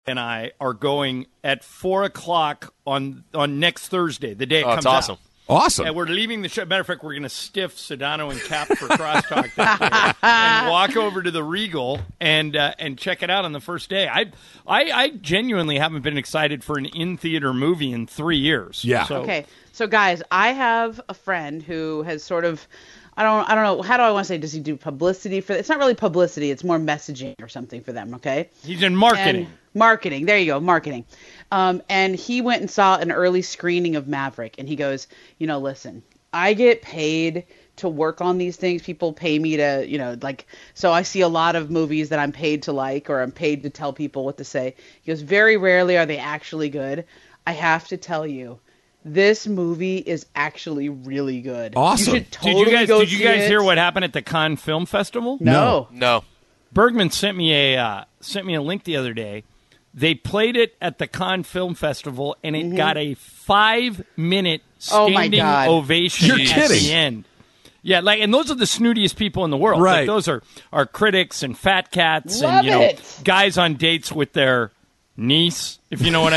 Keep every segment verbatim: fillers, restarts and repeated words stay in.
and I are going at four o'clock on on next Thursday, the day it oh, comes it's awesome. out. Awesome. And we're leaving the show. Matter of fact, we're going to stiff Sedano and Cap for Crosstalk that day and walk over to the Regal and uh, and check it out on the first day. I, I I genuinely haven't been excited for an in-theater movie in three years. Yeah. So, Okay, so guys, I have a friend who has sort of, I don't, I don't know, how do I want to say? Does he do publicity for? It's not really publicity; it's more messaging or something for them. Okay. He's in marketing. And marketing. There you go, marketing. Um, and he went and saw an early screening of Maverick, and he goes, you know, listen, I get paid to work on these things. People pay me to, you know, like, so I see a lot of movies that I'm paid to like, or I'm paid to tell people what to say. He goes, very rarely are they actually good. I have to tell you, this movie is actually really good. Awesome. You should totally did you guys go did you see guys it. hear what happened at the Cannes Film Festival? No. No. Bergman sent me a uh, sent me a link the other day. They played it at the Cannes Film Festival, and it mm-hmm. got a five-minute standing oh ovation You're at kidding. the end. Yeah, like, and those are the snootiest people in the world. Right. Like, those are, are critics and fat cats Love and, you know, it. guys on dates with their niece, if you know what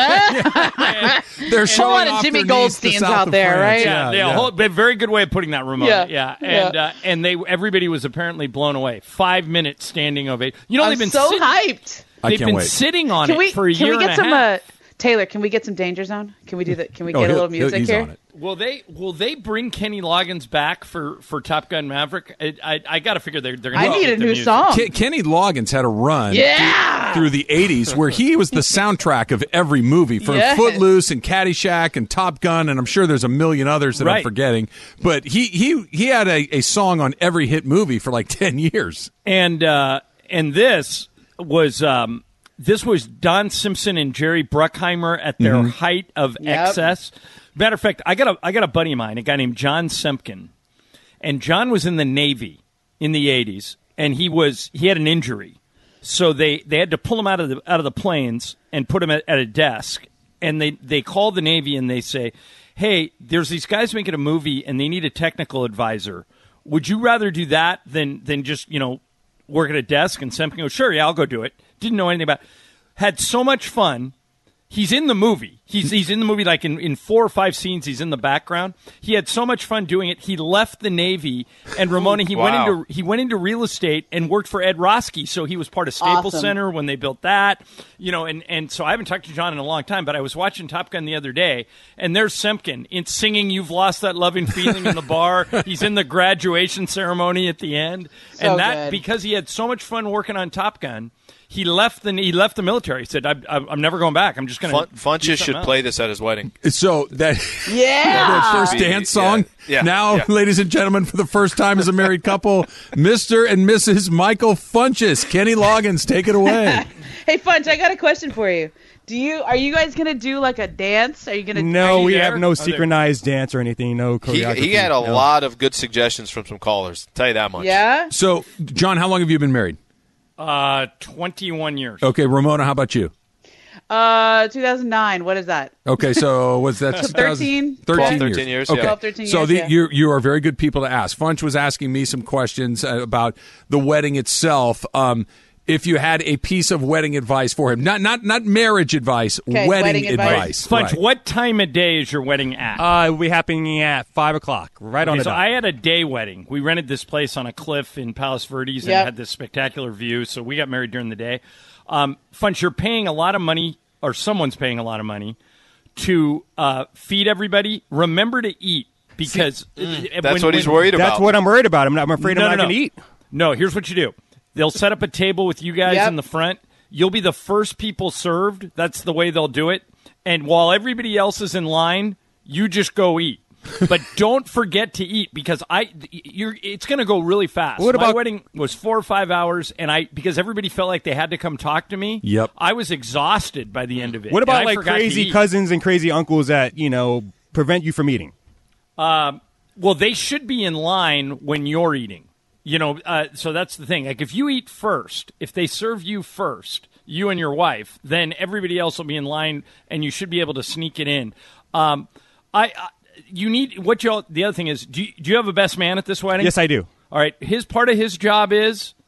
I mean. They're showing lot of off Jimmy their niece to Goldsteins South out of there, France. right? Yeah, yeah, yeah. Whole, but very good way of putting that Ramona. Yeah. Yeah, Yeah. and uh, and they everybody was apparently blown away. Five minute standing ovation. You know, I'm they've been so sit- hyped. I They've can't been wait. sitting on Can it we for a can year we get and some a half. uh, Taylor? Can we get some Danger Zone? Can we do that? Can we Oh, get a he'll- little music he's here? on it. Will they will they bring Kenny Loggins back for, for Top Gun Maverick? I I, I got to figure they're they're going I to need a new song. Ke- Kenny Loggins had a run Yeah! through, through the eighties where he was the soundtrack of every movie, from Yes. Footloose and Caddyshack and Top Gun, and I'm sure there's a million others that I'm Right. forgetting. But he he he had a, a song on every hit movie for like ten years. And uh, and this was um, this was Don Simpson and Jerry Bruckheimer at their Mm-hmm. height of Yep. excess. Matter of fact, I got a I got a buddy of mine, a guy named John Semkin, and John was in the Navy in the eighties, and he was he had an injury, so they, they had to pull him out of the out of the planes and put him at, at a desk, and they they call the Navy and they say, hey, there's these guys making a movie and they need a technical advisor. Would you rather do that than than just, you know, work at a desk? And Semkin goes, sure, yeah, I'll go do it. Didn't know anything about it. Had so much fun. He's in the movie. He's he's in the movie like in, in four or five scenes. He's in the background. He had so much fun doing it. He left the Navy, and Ramona, he Wow. went into he went into real estate and worked for Ed Roski. So he was part of Staples Awesome. Center when they built that. You know, and, and so I haven't talked to John in a long time, but I was watching Top Gun the other day, and there's Semkin in singing "You've Lost That Loving Feeling" in the bar. He's in the graduation ceremony at the end, So and that good. because he had so much fun working on Top Gun. He left the he left the military. He said, I, I, "I'm never going back. I'm just going to." Fun- Funches should play this at his wedding. So that Yeah. that first Yeah. dance song. Yeah. Now, Yeah. ladies and gentlemen, for the first time as a married couple, Mister and Missus Michael Funches. Kenny Loggins, take it away. Hey, Funch, I got a question for you. Do you are you guys gonna do like a dance? Are you gonna? No, are you we there? have no Are there- synchronized dance or anything. No He, choreography. he had a no. lot of good suggestions from some callers. Tell you that much. Yeah. So, John, how long have you been married? Uh, twenty-one years. Okay, Ramona, how about you? Uh, two thousand nine. What is that? Okay, so was that thirteen? thirteen, twelve, thirteen years, Okay. yeah. twelve, thirteen so years, the, yeah. you you are very good people to ask. Funch was asking me some questions uh, about the wedding itself. Um, if you had a piece of wedding advice for him, not not not marriage advice, Okay, wedding, wedding advice. advice. Funch, Right. what time of day is your wedding at? Uh, it'll be happening at five o'clock, right on Okay, the so dot. I had a day wedding. We rented this place on a cliff in Palos Verdes and Yep. had this spectacular view. So we got married during the day. Um, Funch, you're paying a lot of money, or someone's paying a lot of money to uh, feed everybody. Remember to eat because Mm. That's what he's worried about. That's what I'm worried about. I'm, not, I'm afraid No, I'm no, not no. going to eat. No, here's what you do. They'll set up a table with you guys Yep. in the front. You'll be the first people served. That's the way they'll do it. And while everybody else is in line, you just go eat. But don't forget to eat because I you're it's going to go really fast. What My about- wedding was four or five hours, and I because everybody felt like they had to come talk to me. Yep. I was exhausted by the end of it. What and about I like forgot to crazy eat. cousins and crazy uncles that, you know, prevent you from eating? Well, they should be in line when you're eating. You know, uh, so that's the thing. Like, if you eat first, if they serve you first, you and your wife, then everybody else will be in line, and you should be able to sneak it in. Um, I, I you need what you. The other thing is, do you, do you have a best man at this wedding? Yes, I do. All right. His part of his job is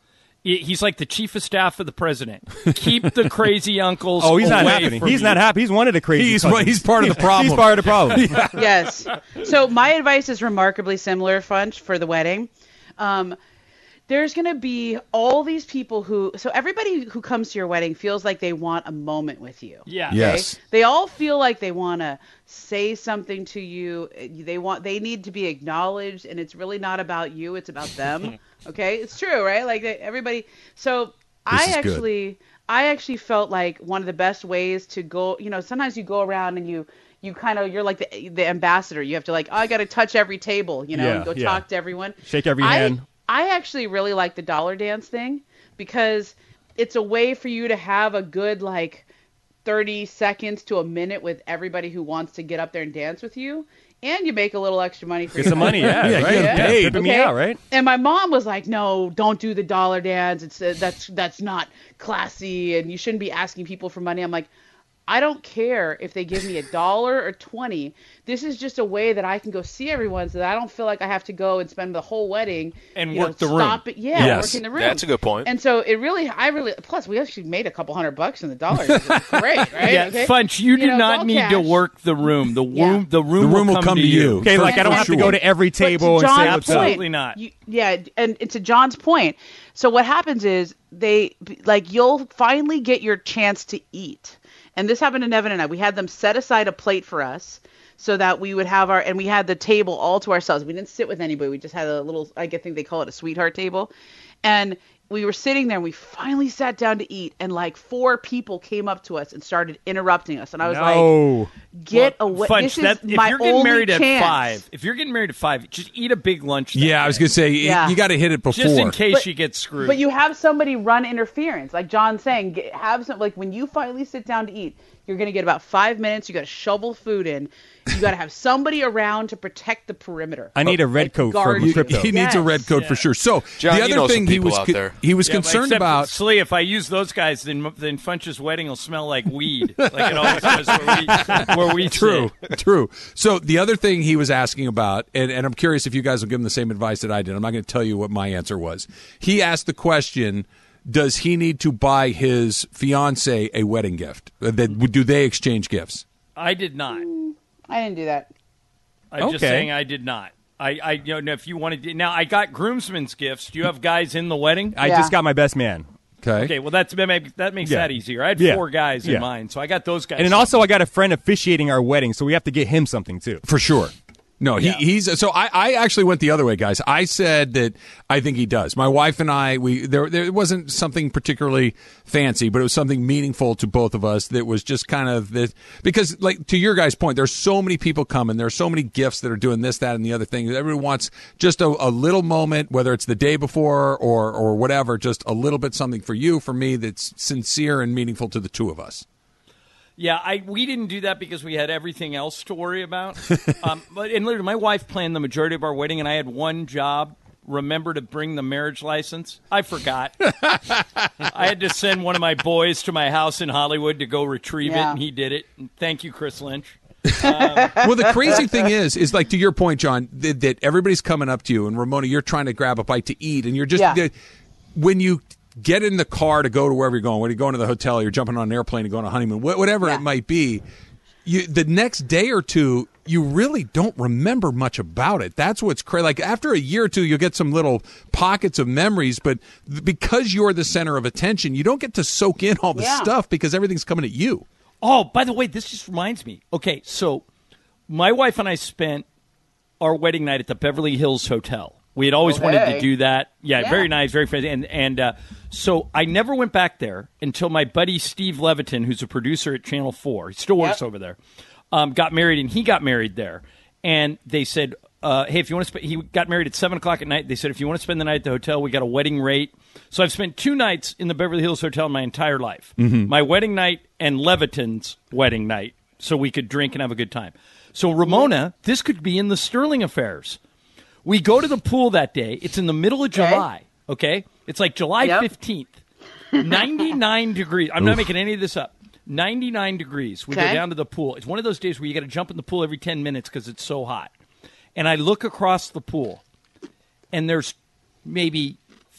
He's like the chief of staff of the president. Keep the crazy uncles. Oh, he's not away happy. from He's you. not happy. He's one of the crazy. He's cousins. he's part of the problem. He's part of the problem. Yeah. Yes. So my advice is remarkably similar, Funch, for the wedding. Um, there's going to be all these people who, so everybody who comes to your wedding feels like they want a moment with you. Yeah. Okay? Yes. They all feel like they want to say something to you. They want, they need to be acknowledged, and it's really not about you. It's about them. Okay. It's true, right? Like they, everybody. So This I is good. actually, I actually felt like one of the best ways to go, you know, sometimes you go around and you, you kind of, you're like the, the ambassador. You have to like, oh, I got to touch every table, you know, Yeah, and go yeah. talk to everyone. Shake every I, hand. I actually really like the dollar dance thing because it's a way for you to have a good like thirty seconds to a minute with everybody who wants to get up there and dance with you. And you make a little extra money for Get your some money, yeah, Yeah, right? get Yeah, paid. tipping me Okay? out, right? And my mom was like, "No, don't do the dollar dance. It's uh, that's that's not classy, and you shouldn't be asking people for money." I'm like, I don't care if they give me a dollar or twenty. This is just a way that I can go see everyone, so that I don't feel like I have to go and spend the whole wedding And you work know, the room. Stop it, yeah, Yes. work in the room. That's a good point. And so it really, I really, plus we actually made a couple hundred bucks in the dollars. It was great, right? Yeah, Okay? Funch, you do know, it's not all need cash. to work the room. The Yeah. room, the room, The room will come to you. Okay, For- like I don't for have to sure. go to every But to table and say John's what's up. point, Absolutely not. you- yeah, and, and to John's point, so what happens is they like you'll finally get your chance to eat. And this happened to Nevin and I. We had them set aside a plate for us so that we would have our, and we had the table all to ourselves. We didn't sit with anybody. We just had a little, I think they call it a sweetheart table. And we were sitting there and we finally sat down to eat. And like four people came up to us and started interrupting us. And I was No. like, get Well, away. Funch, This that, is if my you're getting only married chance. at five, if you're getting married at five, just eat a big lunch. that Yeah, I was day. going to say, you- Yeah. you got to hit it before. just in case But- you get screwed. But you have somebody run interference, like John's saying. Get, have some like when you finally sit down to eat, you're gonna get about five minutes. You got to shovel food in. You got to have somebody around to protect the perimeter. I need a red Like coat guard from you. crypto. He needs a Yes. red coat for sure. So John, the you other know some thing he people was out co- there. he was Yeah, but concerned except, about. Slee, if I use those guys, then then Funch's wedding will smell like weed, like it always does where we, where we True, sit. true. So the other thing he was asking about, and, and I'm curious if you guys will give him the same advice that I did. I'm not going to tell you what my answer was. He asked the question, does he need to buy his fiance a wedding gift? Uh, That, do they exchange gifts? I did not. I didn't do that. I'm just Okay. saying I did not. I, I, you know, if you wanted to, now I got groomsmen's gifts. Do you have guys in the wedding? I Yeah. just got my best man. Okay. Okay, well that's that makes, that makes Yeah. that easier. I had Yeah. four guys Yeah. in mine, so I got those guys. And then also I got a friend officiating our wedding, so we have to get him something too. For sure. No, he, Yeah. he's so I, I actually went the other way, guys. I said that I think he does. My wife and I, we there there wasn't something particularly fancy, but it was something meaningful to both of us. That was just kind of this because, like to your guys' point, there's so many people coming. There's so many gifts that are doing this, that, and the other thing. Everyone wants just a, a little moment, whether it's the day before or or whatever, just a little bit something for you, for me, that's sincere and meaningful to the two of us. Yeah, I we didn't do that because we had everything else to worry about. um, but and literally, my wife planned the majority of our wedding, and I had one job: remember to bring the marriage license. I forgot. I had to send one of my boys to my house in Hollywood to go retrieve it, Yeah. and he did it. And thank you, Chris Lynch. Well, the crazy thing is, is like to your point, John, that, that everybody's coming up to you, and Ramona, you're trying to grab a bite to eat, and you're just Yeah. the- when you get in the car to go to wherever you're going, when you're going to the hotel, you're jumping on an airplane and going on a honeymoon, wh- whatever Yeah. it might be. You the next day or two, you really don't remember much about it. That's what's crazy. Like after a year or two, you'll get some little pockets of memories, but th- because you're the center of attention, you don't get to soak in all the Yeah. stuff because everything's coming at you. Oh, by the way, this just reminds me. Okay, so my wife and I spent our wedding night at the Beverly Hills Hotel. We had always wanted to Okay. do that. Yeah, Yeah. very nice, very fancy. And and uh, so I never went back there until my buddy Steve Levitin, who's a producer at Channel Four, he still works Yep. over there, um, got married, and he got married there. And they said, uh, "Hey, if you want to," sp-, he got married at seven o'clock at night. They said, "If you want to spend the night at the hotel, we got a wedding rate." So I've spent two nights in the Beverly Hills Hotel my entire life: my wedding night and Levitin's wedding night, so we could drink and have a good time. So Ramona, this could be in the Sterling Affairs. We go to the pool that day. It's in the middle of Okay. July, okay? It's like July Yep. fifteenth. ninety-nine degrees. I'm not making any of this up. ninety-nine degrees. We go Okay. down to the pool. It's one of those days where you got to jump in the pool every ten minutes because it's so hot. And I look across the pool, and there's maybe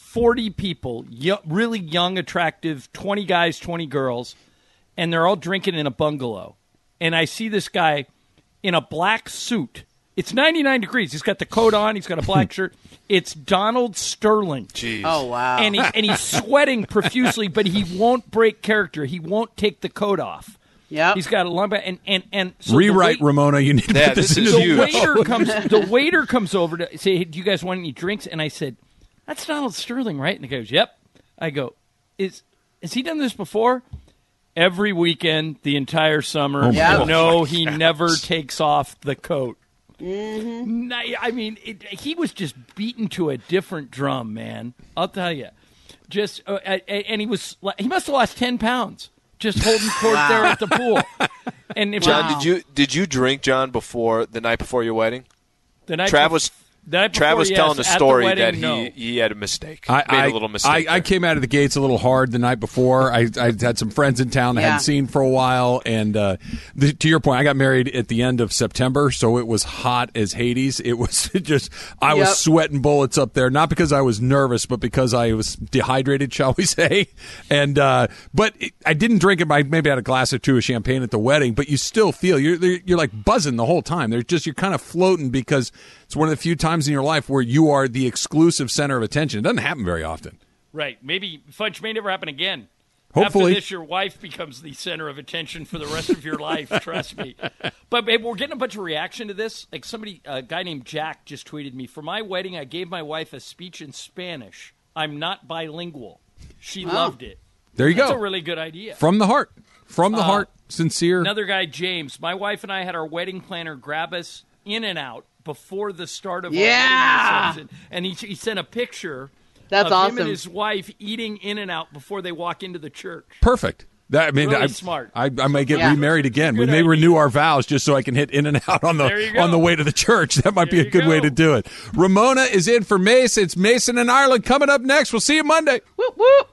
forty people, y- really young, attractive, twenty guys, twenty girls, and they're all drinking in a bungalow. And I see this guy in a black suit. It's ninety-nine degrees. He's got the coat on. He's got a black shirt. It's Donald Sterling. Jeez. Oh, wow. And, he, and he's sweating profusely, but he won't break character. He won't take the coat off. Yep. He's got a lumber and and and so Rewrite, the wait, Ramona. You need to Yeah, put this, this into is the huge. waiter comes. The waiter comes over to say, hey, "Do you guys want any drinks?" And I said, "That's Donald Sterling, right?" And he goes, "Yep." I go, "Is has he done this before?" Every weekend, the entire summer. Oh my Yeah. gosh. No, he never takes off the coat. Mm-hmm. No, I mean, it, he was just beaten to a different drum, man. I'll tell you. Just uh, and he was he must have lost ten pounds just holding court Wow. there at the pool. And if John, Wow. did you did you drink, John, before the night before your wedding? the night Trav bef- was the night before, Trav was yes, telling the at story wedding, that he, no. he had a mistake. I, made I, a little mistake. I, I there. came out of the gates a little hard the night before. I, I had some friends in town I Yeah. hadn't seen for a while, and uh, the, to your point, I got married at the end of September, so it was hot as Hades. It was just I was Yep. sweating bullets up there, not because I was nervous, but because I was dehydrated, shall we say? And uh, but it, I didn't drink it. I maybe had a glass or two of champagne at the wedding, but you still feel you're you're like buzzing the whole time. They're just you're kind of floating because it's one of the few times in your life where you are the exclusive center of attention. It doesn't happen very often. Right. Maybe Fudge may never happen again. Hopefully. After this, your wife becomes the center of attention for the rest of your life. Trust me. But babe, we're getting a bunch of reaction to this. Like somebody, a guy named Jack just tweeted me, for my wedding, I gave my wife a speech in Spanish. I'm not bilingual. She Oh. loved it. There you That's go. a really good idea. From the heart. From the Uh, heart. Sincere. Another guy, James. My wife and I had our wedding planner grab us in and out before the start of Yeah. our wedding reception. And he, he sent a picture That's of awesome. him and his wife eating in and out before they walk into the church. Perfect. That, I mean, Really I, smart. I, I might get Yeah. remarried again. We Good may idea. renew our vows just so I can hit in and out on There you the go. on the way to the church. That might There be a you good way go. to do it. Ramona is in for Mace. It's Mason and Ireland coming up next. We'll see you Monday. Whoop, whoop.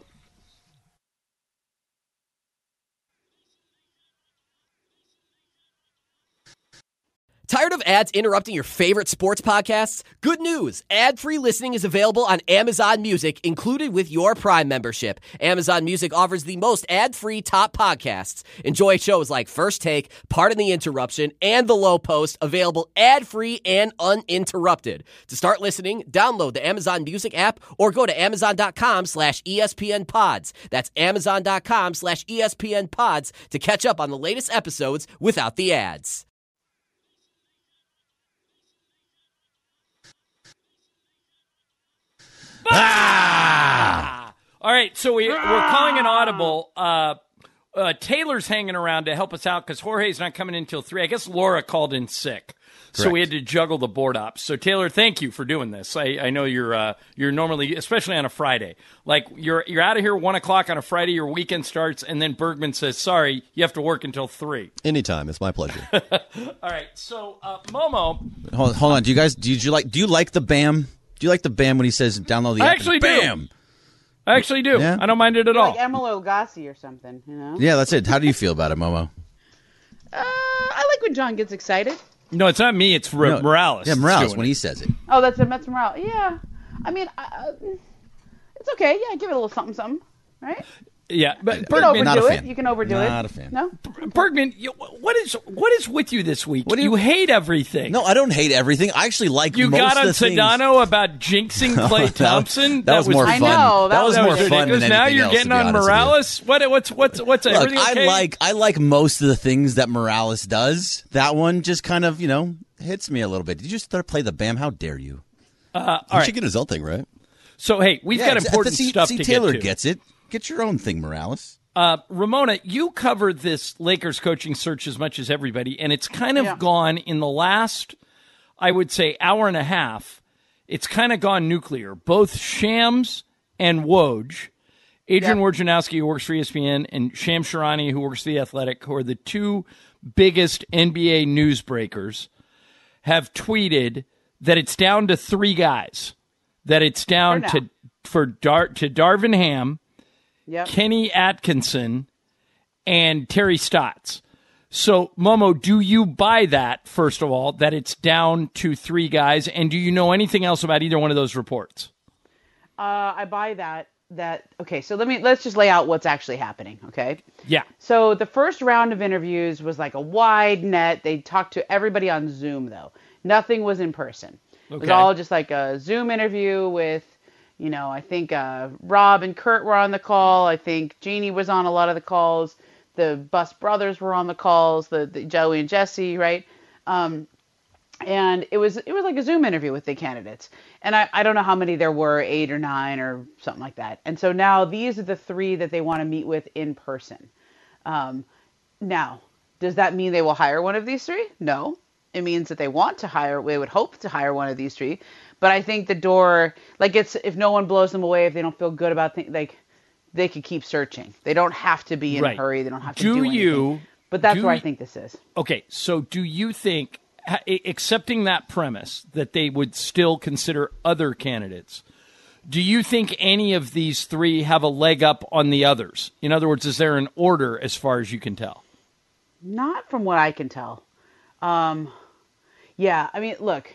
Tired of ads interrupting your favorite sports podcasts? Good news! Ad-free listening is available on Amazon Music, included with your Prime membership. Amazon Music offers the most ad-free top podcasts. Enjoy shows like First Take, Pardon the Interruption, and The Low Post, available ad-free and uninterrupted. To start listening, download the Amazon Music app or go to amazon.com slash ESPN pods. That's amazon.com slash ESPN pods to catch up on the latest episodes without the ads. Ah! All right, so we, we're calling an audible. Uh, uh, Taylor's hanging around to help us out because Jorge's not coming in until three. I guess Laura called in sick, so we had to juggle the board ops. So Taylor, thank you for doing this. I, I know you're uh, you're normally, especially on a Friday, like you're you're out of here one o'clock on a Friday. Your weekend starts, and then Bergman says, "Sorry, you have to work until three." Anytime, it's my pleasure. All right, so uh, Momo, hold, hold on, do you guys do you like do you like the BAM? Do you like the BAM when he says download the I app? actually do. BAM. I actually do. Yeah? I don't mind it at all. Like Emily Lagasse or something, you know? Yeah, that's it. How do you feel about it, Momo? Uh, I like when John gets excited. No, it's not me. It's R- No, Morales. Yeah, that's Morales doing when it. he says it. Oh, that's that's Morale. Yeah. I mean, I, uh, it's okay. Yeah, give it a little something, something, right? Yeah, but You can Bergman, Not a overdo it. fan. You can overdo it. Not a fan. No? Bergman, you, what is what is with you this week? What do you, you- hate everything. No, I don't hate everything. I actually like you most got on of the things. Sedano about jinxing Clay That- Thompson. that was more I fun. know, that That was was more ridiculous. fun than anything Now you're else, getting to be on honest with you. Morales. What? What's what's what's Look, everything I okay? like I like most of the things that Morales does. That one just kind of, you know, hits me a little bit. Did you start to play the BAM? How dare you? Uh, all He right. should get his own thing, right? So hey, we've got ex- important see, stuff see, to Taylor get to. gets it. Get your own thing, Morales. Uh, Ramona, you covered this Lakers coaching search as much as everybody, and it's kind of Yeah. gone in the last, I would say, hour and a half. It's kind of gone nuclear. Both Shams and Woj, Adrian Yep. Wojnarowski, who works for E S P N, and Sham Sharani, who works for The Athletic, who are the two biggest N B A newsbreakers, have tweeted that it's down to three guys. That it's down For to now. for Dar- to Darvin Ham, Yep. Kenny Atkinson, and Terry Stotts. So, Momo, do you buy that, first of all, that it's down to three guys? And do you know anything else about either one of those reports? Uh, I buy that. That okay. So let me let's just lay out what's actually happening. Okay. Yeah. So the first round of interviews was like a wide net. They talked to everybody on Zoom though. Nothing was in person. It was Okay. all just like a Zoom interview with, you know, I think uh, Rob and Kurt were on the call. I think Jeannie was on a lot of the calls. The Bus brothers were on the calls. The, the Joey and Jesse, right? Um, and it was it was like a Zoom interview with the candidates. And I, I don't know how many there were, eight or nine or something like that. And so now these are the three that they want to meet with in person. Um, now, does that mean they will hire one of these three? No. It means that they want to hire, they would hope to hire one of these three. But I think the door, like it's, if no one blows them away, if they don't feel good about things, like they could keep searching. They don't have to be in Right. a hurry. They don't have to Do do, anything. you- But that's do where I you- think this is. Okay, so do you think, ha- accepting that premise, that they would still consider other candidates, do you think any of these three have a leg up on the others? In other words, is there an order as far as you can tell? Not from what I can tell. Um, yeah, I mean, look,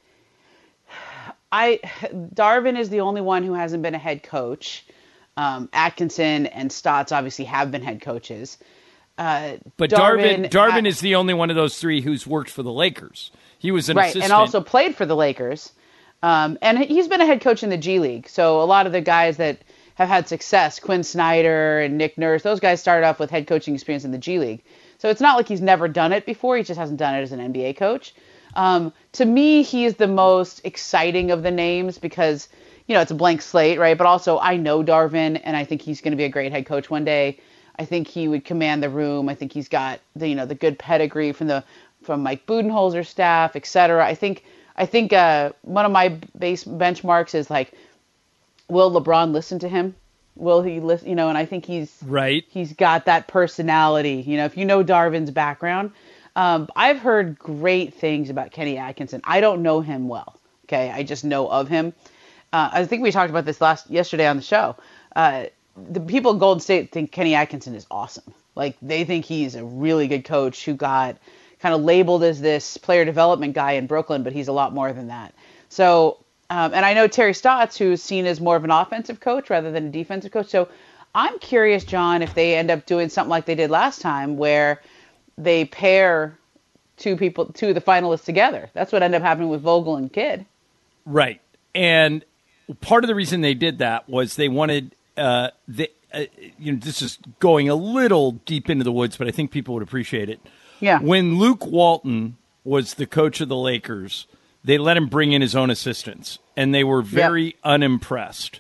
I Darvin is the only one who hasn't been a head coach. Um, Atkinson and Stotts obviously have been head coaches. Uh, But Darvin, Darvin, Darvin I- is the only one of those three who's worked for the Lakers. He was an right, assistant. and also played for the Lakers. Um, and he's been a head coach in the G League. So a lot of the guys that have had success, Quinn Snyder and Nick Nurse, those guys started off with head coaching experience in the G League. So it's not like he's never done it before. He just hasn't done it as an N B A coach. Um, to me, he is the most exciting of the names because, you know, it's a blank slate, right? But also I know Darvin, and I think he's going to be a great head coach one day. I think he would command the room. I think he's got the, you know, the good pedigree from the from Mike Budenholzer's staff, et cetera. I think I think uh, one of my base benchmarks is like, will LeBron listen to him? Will he listen? You know, and I think he's Right. He's got that personality. You know, if you know Darvin's background, um, I've heard great things about Kenny Atkinson. I don't know him well. Okay, I just know of him. Uh, I think we talked about this last yesterday on the show. Uh, the people at Golden State think Kenny Atkinson is awesome. Like they think he's a really good coach who got kind of labeled as this player development guy in Brooklyn, but he's a lot more than that. So, um, and I know Terry Stotts, who's seen as more of an offensive coach rather than a defensive coach. So I'm curious, John, if they end up doing something like they did last time where they pair two people, two of the finalists together. That's what ended up happening with Vogel and Kidd. Right. And part of the reason they did that was they wanted uh, the uh, you know, this is going a little deep into the woods, but I think people would appreciate it. Yeah. When Luke Walton was the coach of the Lakers, they let him bring in his own assistants, and they were very Yep. unimpressed.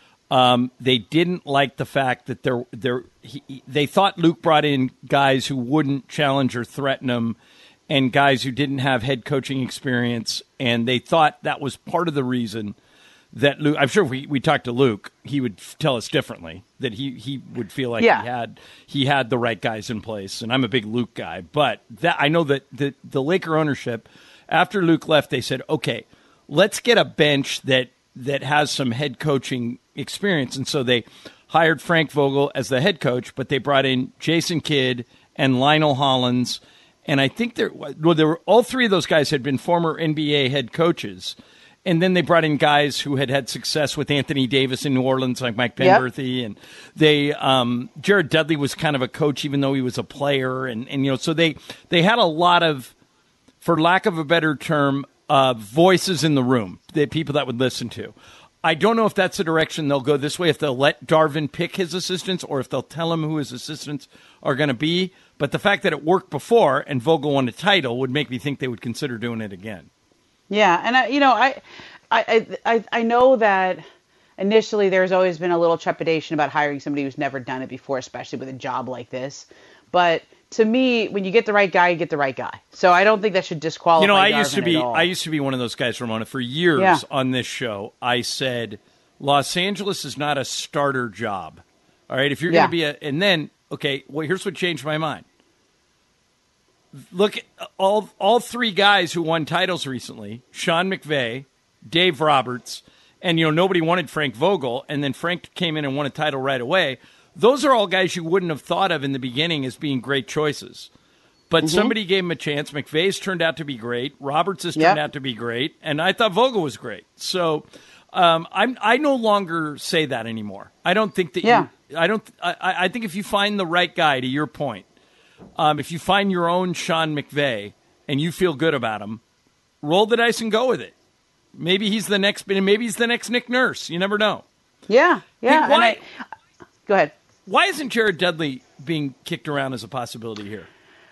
Um, they didn't like the fact that they're, they're, he, they thought Luke brought in guys who wouldn't challenge or threaten him and guys who didn't have head coaching experience, and they thought that was part of the reason that Luke, I'm sure if we, we talked to Luke, he would tell us differently, that he, he would feel like Yeah. he had he had the right guys in place, and I'm a big Luke guy. But that I know that the, the Laker ownership, after Luke left, they said, okay, let's get a bench that, that has some head coaching experience. And so they hired Frank Vogel as the head coach, but they brought in Jason Kidd and Lionel Hollins. And I think there, well, there were, all three of those guys had been former N B A head coaches. And then they brought in guys who had had success with Anthony Davis in New Orleans, like Mike Yep. Penberthy. And they, um, Jared Dudley was kind of a coach, even though he was a player. And, and you know, so they, they had a lot of, for lack of a better term, uh, voices in the room, the people that would listen to. I don't know if that's the direction they'll go this way, if they'll let Darvin pick his assistants or if they'll tell him who his assistants are going to be. But the fact that it worked before and Vogel won a title would make me think they would consider doing it again. Yeah, and I, you know, I, I, I, I know that initially there's always been a little trepidation about hiring somebody who's never done it before, especially with a job like this. But to me, when you get the right guy, you get the right guy. So I don't think that should disqualify. You know, I Darvin used to at be all. I used to be one of those guys, Ramona. For years Yeah. on this show, I said Los Angeles is not a starter job. All right, if you're Yeah. going to be a, and then okay, well, here's what changed my mind. Look at all all three guys who won titles recently: Sean McVay, Dave Roberts, and you know nobody wanted Frank Vogel, and then Frank came in and won a title right away. Those are all guys you wouldn't have thought of in the beginning as being great choices. But Mm-hmm. somebody gave him a chance. McVay's turned out to be great. Roberts has Yep. turned out to be great. And I thought Vogel was great. So um, I'm I no longer say that anymore. I don't think that. Yeah. You, I don't. I, I think if you find the right guy, to your point, um, if you find your own Sean McVay and you feel good about him, roll the dice and go with it. Maybe he's the next. Maybe he's the next Nick Nurse. You never know. Yeah, yeah. Hey, why, and I, go ahead. Why isn't Jared Dudley being kicked around as a possibility here?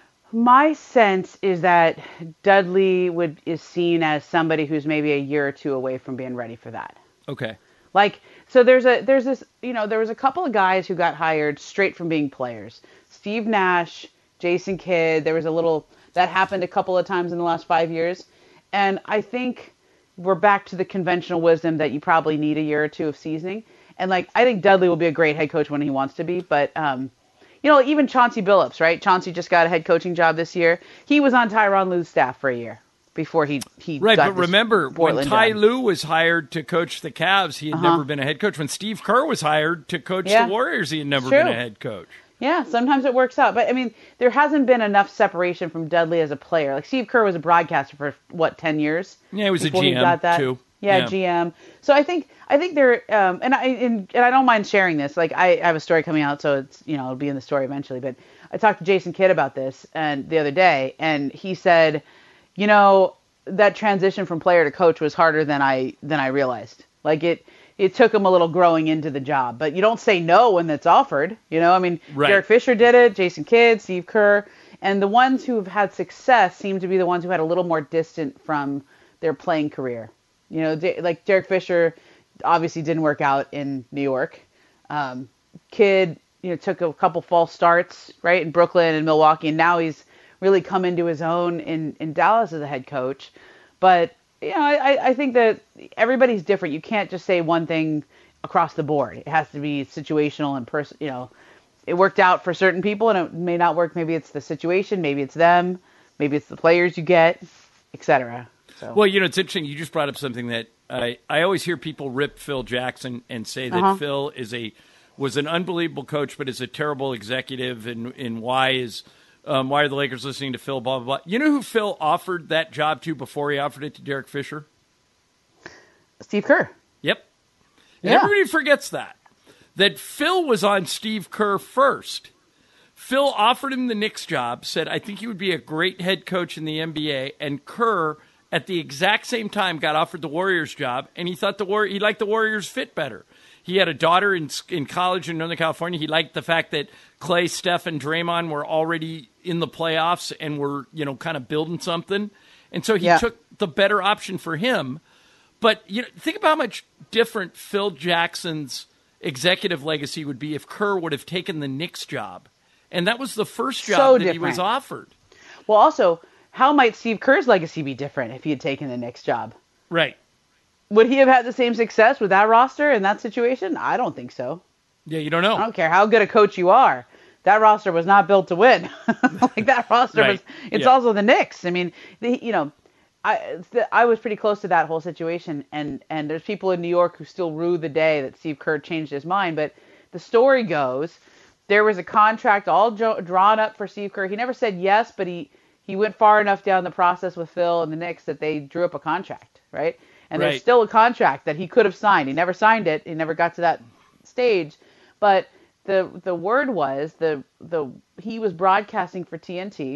My sense is that Dudley would is seen as somebody who's maybe a year or two away from being ready for that. Okay. Like, so there's a there's this you know there was a couple of guys who got hired straight from being players. Steve Nash, Jason Kidd. There was a little that happened a couple of times in the last five years, and I think we're back to the conventional wisdom that you probably need a year or two of seasoning. And like, I think Dudley will be a great head coach when he wants to be, but um. You know, even Chauncey Billups, right? Chauncey just got a head coaching job this year. He was on Tyronn Lue's staff for a year before he he right. got But remember, Portland when Ty job. Lue was hired to coach the Cavs, he had Uh-huh. never been a head coach. When Steve Kerr was hired to coach Yeah. the Warriors, he had never True. been a head coach. Yeah, sometimes it works out. But, I mean, there hasn't been enough separation from Dudley as a player. Like, Steve Kerr was a broadcaster for, what, ten years? Yeah, he was a before G M, he got that. too. Yeah, Yeah. G M. So I think I think they're um, and I and, and I don't mind sharing this. Like I, I have a story coming out, so it's you know it'll be in the story eventually. But I talked to Jason Kidd about this and the other day, and he said, you know, that transition from player to coach was harder than I than I realized. Like it it took him a little growing into the job. But you don't say no when it's offered. You know, I mean, Right. Derek Fisher did it, Jason Kidd, Steve Kerr, and the ones who have had success seem to be the ones who had a little more distant from their playing career. You know, De- like Derek Fisher obviously didn't work out in New York. Um, Kidd, you know, took a couple false starts, right, in Brooklyn and Milwaukee, and now he's really come into his own in, in Dallas as a head coach. But, you know, I, I think that everybody's different. You can't just say one thing across the board. It has to be situational and, pers- you know, it worked out for certain people and it may not work. Maybe it's the situation, maybe it's them, maybe it's the players you get, et cetera. So. Well, you know, it's interesting. You just brought up something that I, I always hear people rip Phil Jackson and say that Uh-huh. Phil is a was an unbelievable coach, but is a terrible executive. And, and why is um, why are the Lakers listening to Phil? Blah blah blah. You know who Phil offered that job to before he offered it to Derek Fisher? Steve Kerr. Yep. And Yeah. everybody forgets that that Phil was on Steve Kerr first. Phil offered him the Knicks job, said, I think he would be a great head coach in the N B A, and Kerr at the exact same time got offered the Warriors job, and he thought the War- he liked the Warriors fit better. He had a daughter in in college in Northern California. He liked the fact that Clay, Steph, and Draymond were already in the playoffs and were, you know, kind of building something. And so he Yeah. took the better option for him. But you know, think about how much different Phil Jackson's executive legacy would be if Kerr would have taken the Knicks job. And that was the first job So that he was different. offered. Well, also, how might Steve Kerr's legacy be different if he had taken the Knicks job? Right. Would he have had the same success with that roster in that situation? I don't think so. Yeah, you don't know. I don't care how good a coach you are. That roster was not built to win. Like that roster Right. was. It's Yeah. also the Knicks. I mean, the, you know, I I was pretty close to that whole situation, and and there's people in New York who still rue the day that Steve Kerr changed his mind. But the story goes, there was a contract all jo- drawn up for Steve Kerr. He never said yes, but he he went far enough down the process with Phil and the Knicks that they drew up a contract, right? And Right. there's still a contract that he could have signed. He never signed it. He never got to that stage. But the the word was the the he was broadcasting for T N T,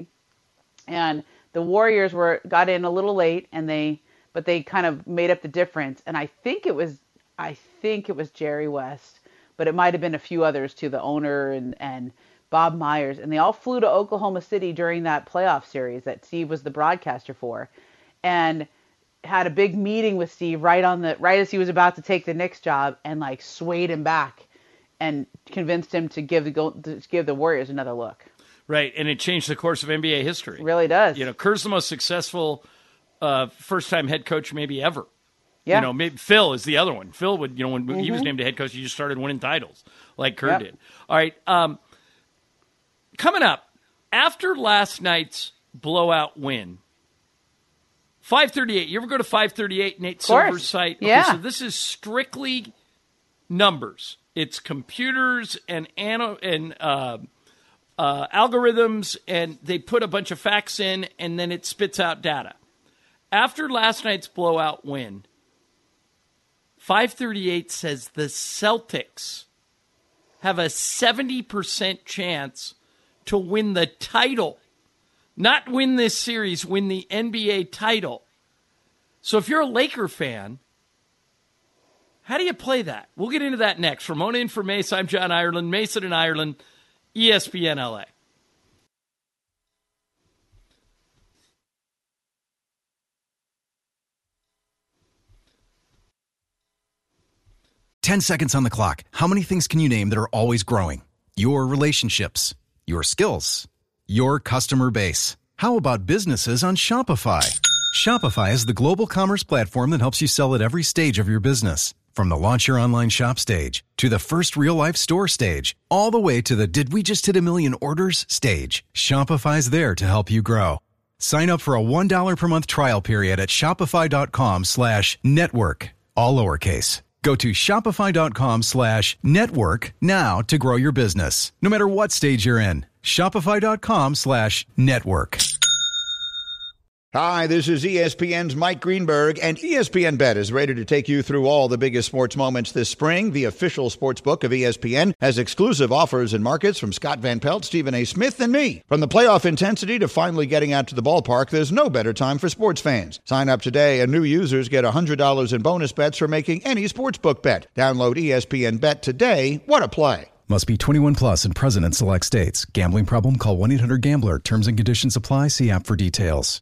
and the Warriors were got in a little late, and they but they kind of made up the difference. And I think it was I think it was Jerry West, but it might have been a few others too, the owner and and Bob Myers, and they all flew to Oklahoma City during that playoff series that Steve was the broadcaster for, and had a big meeting with Steve right on the right as he was about to take the Knicks job, and like swayed him back and convinced him to give the go- to give the Warriors another look. Right, and it changed the course of N B A history. It really does. You know, Kerr's the most successful uh, first-time head coach maybe ever. Yeah. You know, maybe Phil is the other one. Phil would, you know, when he was named a head coach, he just started winning titles like Kerr Yep. did. All right, um, coming up, after last night's blowout win, five thirty-eight. You ever go to five thirty-eight, Nate course. Silver's site? Okay, Yeah. so this is strictly numbers. It's computers and ano- and uh, uh, algorithms, and they put a bunch of facts in, and then it spits out data. After last night's blowout win, five thirty-eight says the Celtics have a seventy percent chance to win the title. Not win this series, win the N B A title. So if you're a Laker fan, how do you play that? We'll get into that next. Ramona in for Mace. I'm John Ireland. Mason in Ireland, E S P N L A. Ten seconds on the clock. How many things can you name that are always growing? Your relationships, your skills, your customer base. How about businesses on Shopify? Shopify is the global commerce platform that helps you sell at every stage of your business. From the launch your online shop stage, to the first real-life store stage, all the way to the did we just hit a million orders stage. Shopify's there to help you grow. Sign up for a one dollar per month trial period at shopify.com slash network, all lowercase. Go to shopify.com slash network now to grow your business, no matter what stage you're in. Shopify.com slash network. Hi, this is E S P N's Mike Greenberg, and E S P N Bet is ready to take you through all the biggest sports moments this spring. The official sports book of E S P N has exclusive offers and markets from Scott Van Pelt, Stephen A. Smith, and me. From the playoff intensity to finally getting out to the ballpark, there's no better time for sports fans. Sign up today, and new users get one hundred dollars in bonus bets for making any sportsbook bet. Download E S P N Bet today. What a play. Must be twenty-one plus and present in select states. Gambling problem? Call one eight hundred gambler. Terms and conditions apply. See app for details.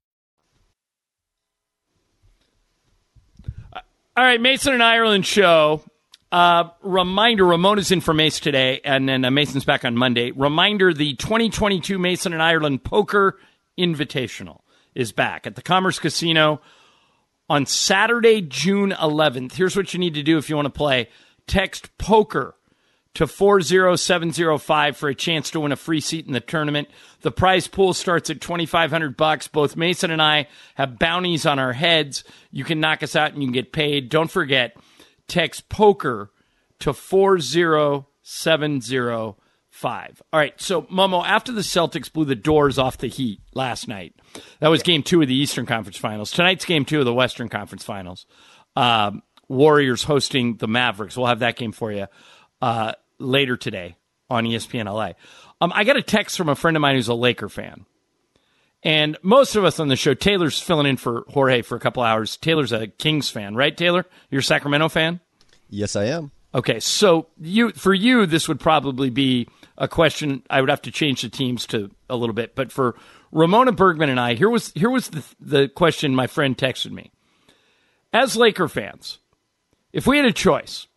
All right, Mason and Ireland show. Uh, reminder, Ramona's in for Mace today, and then uh, Mason's back on Monday. Reminder, the twenty twenty-two Mason and Ireland Poker Invitational is back at the Commerce Casino on Saturday, June eleventh. Here's what you need to do if you want to play. Text POKER to four zero seven zero five for a chance to win a free seat in the tournament. The prize pool starts at twenty-five hundred bucks. Both Mason and I have bounties on our heads. You can knock us out and you can get paid. Don't forget, text POKER to four zero seven zero five. All right, so Momo, after the Celtics blew the doors off the Heat last night, that was game two of the Eastern Conference Finals. Tonight's game two of the Western Conference Finals. Um, Warriors hosting the Mavericks. We'll have that game for you Uh, later today on E S P N L A. Um, I got a text from a friend of mine who's a Laker fan. And most of us on the show, Taylor's filling in for Jorge for a couple hours. Taylor's a Kings fan, right, Taylor? You're a Sacramento fan? Yes, I am. Okay, so you for you, this would probably be a question. I would have to change the teams to a little bit. But for Ramona Bergman and I, here was here was the, the question my friend texted me. As Laker fans, if we had a choice,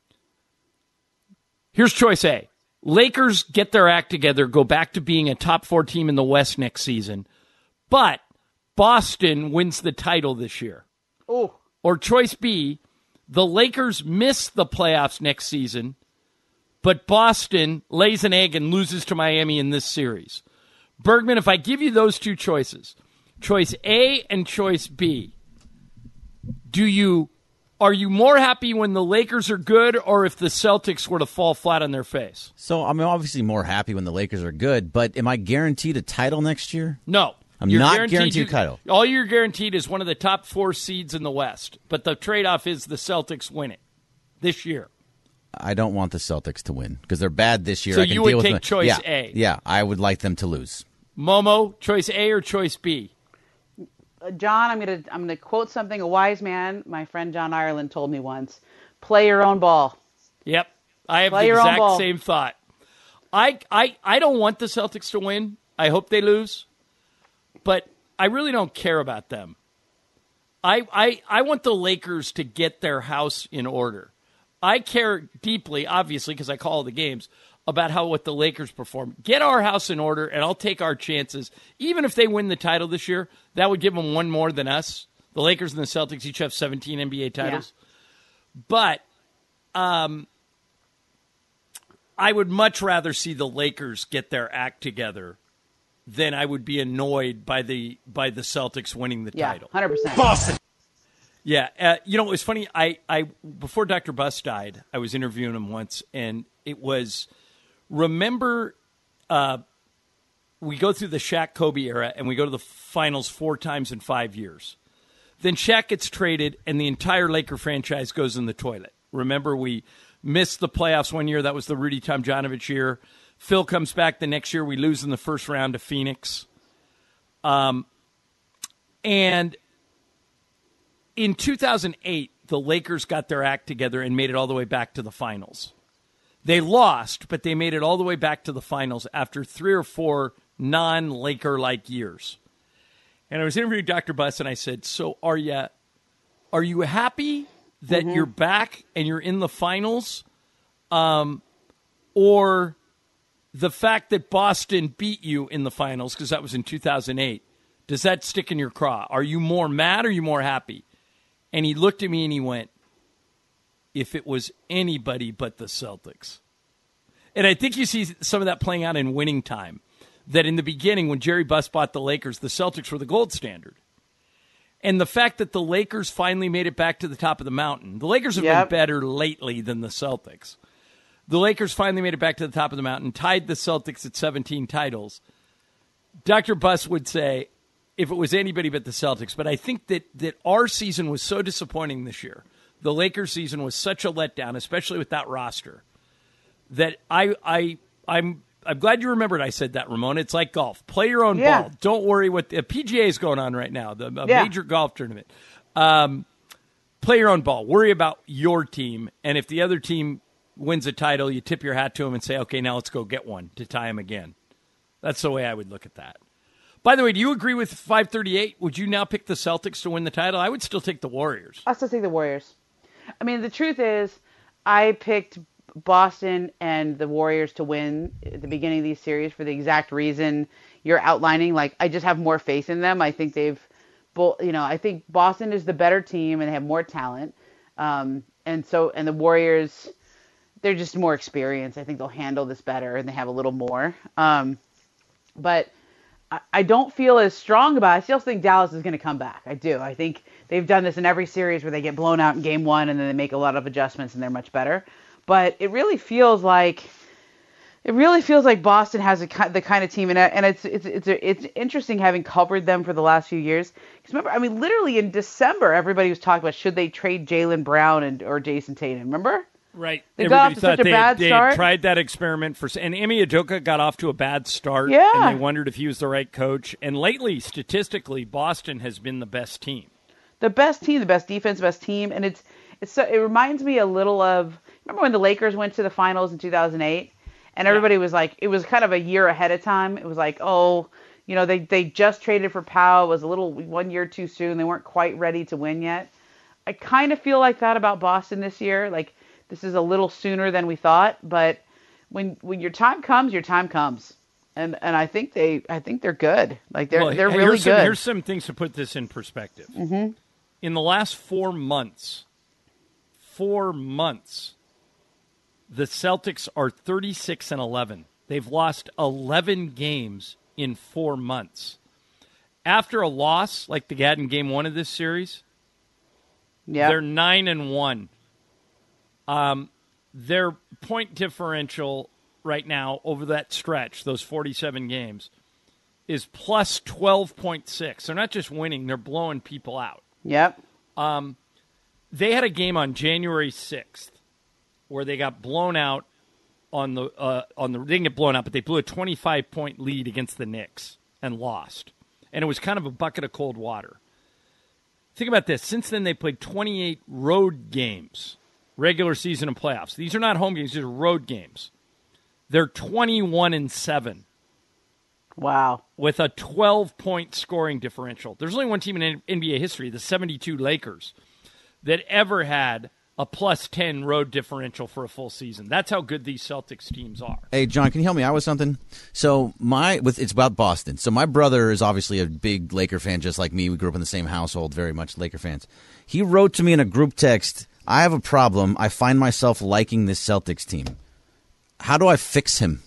here's choice A. Lakers get their act together, go back to being a top four team in the West next season, but Boston wins the title this year. Oh. Or choice B, the Lakers miss the playoffs next season, but Boston lays an egg and loses to Miami in this series. Bergman, if I give you those two choices, choice A and choice B, do you... Are you more happy when the Lakers are good or if the Celtics were to fall flat on their face? So I'm obviously more happy when the Lakers are good, but am I guaranteed a title next year? No. I'm you're not guaranteed, guaranteed you, a title. All you're guaranteed is one of the top four seeds in the West, but the trade-off is the Celtics win it this year. I don't want the Celtics to win because they're bad this year. So I can you would deal with take them. choice yeah, A. Yeah, I would like them to lose. Momo, choice A or choice B? Uh, John, I'm gonna I'm gonna quote something a wise man, my friend John Ireland, told me once. Play your own ball. Yep. I have Play the your own exact ball. same thought. I, I, I don't want the Celtics to win. I hope they lose. But I really don't care about them. I, I, I want the Lakers to get their house in order. I care deeply, obviously, because I call the games, about how what the Lakers perform. Get our house in order, and I'll take our chances. Even if they win the title this year, that would give them one more than us. The Lakers and the Celtics each have seventeen N B A titles. Yeah. But um, I would much rather see the Lakers get their act together than I would be annoyed by the by the Celtics winning the yeah, title. one hundred percent. Boston. Yeah, uh, you know, it was funny. I, I before Doctor Buss died, I was interviewing him once, and it was remember uh, we go through the Shaq Kobe era, and we go to the finals four times in five years. Then Shaq gets traded, and the entire Laker franchise goes in the toilet. Remember, we missed the playoffs one year. That was the Rudy Tomjanovich year. Phil comes back the next year. We lose in the first round to Phoenix. Um, and in two thousand eight, the Lakers got their act together and made it all the way back to the finals. They lost, but they made it all the way back to the finals after three or four non-Laker-like years. And I was interviewing Doctor Buss, and I said, so are you are you happy that mm-hmm. you're back and you're in the finals? Um, or the fact that Boston beat you in the finals, because that was in two thousand eight, does that stick in your craw? Are you more mad or are you more happy? And he looked at me and he went, if it was anybody but the Celtics. And I think you see some of that playing out in winning time. That in the beginning, when Jerry Buss bought the Lakers, the Celtics were the gold standard. And the fact that the Lakers finally made it back to the top of the mountain. The Lakers have yep. been better lately than the Celtics. The Lakers finally made it back to the top of the mountain, tied the Celtics at seventeen titles. Doctor Buss would say, if it was anybody but the Celtics. But I think that, that our season was so disappointing this year. The Lakers season was such a letdown, especially with that roster, that I, I, I'm... I'm glad you remembered I said that, Ramon. It's like golf. Play your own yeah. ball. Don't worry what the P G A is going on right now, the a yeah. major golf tournament. Um, play your own ball. Worry about your team. And if the other team wins a title, you tip your hat to them and say, okay, now let's go get one to tie them again. That's the way I would look at that. By the way, do you agree with five thirty-eight? Would you now pick the Celtics to win the title? I would still take the Warriors. I still take the Warriors. I mean, the truth is, I picked Boston and the Warriors to win at the beginning of these series for the exact reason you're outlining. Like, I just have more faith in them. I think they've, you know, I think Boston is the better team and they have more talent. Um, and so, and the Warriors, they're just more experienced. I think they'll handle this better and they have a little more. Um, but I, I don't feel as strong about it. I still think Dallas is going to come back. I do. I think they've done this in every series where they get blown out in game one and then they make a lot of adjustments and they're much better. But it really feels like it really feels like Boston has a, the kind of team, and and it's it's it's it's interesting having covered them for the last few years. Because remember, I mean, literally in December, everybody was talking about should they trade Jaylen Brown and or Jason Tatum. Remember? Right. They got off to such a they, bad they start. Tried that experiment for, and Ime Udoka got off to a bad start. Yeah. And they wondered if he was the right coach. And lately, statistically, Boston has been the best team. The best team, the best defense, the best team, and it's it's so, it reminds me a little of. Remember when the Lakers went to the finals in two thousand eight and everybody yeah. was like, it was kind of a year ahead of time. It was like, oh, you know, they, they just traded for Powell. It was a little one year too soon. They weren't quite ready to win yet. I kind of feel like that about Boston this year. Like, this is a little sooner than we thought, but when when your time comes, your time comes. And and I think they I think they're good. Like they're well, they're really here's good. Some, here's some things to put this in perspective. Mm-hmm. In the last four months, four months, the Celtics are thirty-six and eleven. They've lost eleven games in four months. After a loss, like they had in game one of this series, yep. they're nine and one. Um, their point differential right now over that stretch, those forty-seven games, is plus twelve point six. They're not just winning, they're blowing people out. Yep. Um, they had a game on January sixth where they got blown out on the uh, on the they didn't get blown out, but they blew a twenty-five point lead against the Knicks and lost. And it was kind of a bucket of cold water. Think about this. Since then, they played twenty-eight road games, regular season and playoffs. These are not home games; these are road games. They're twenty-one and seven. Wow. With a twelve point scoring differential. There's only one team in N B A history, the seventy-two Lakers, that ever had a plus ten road differential for a full season. That's how good these Celtics teams are. Hey, John, can you help me out with something? So my with it's about Boston. So my brother is obviously a big Laker fan, just like me. We grew up in the same household, very much Laker fans. He wrote to me in a group text, I have a problem. I find myself liking this Celtics team. How do I fix him?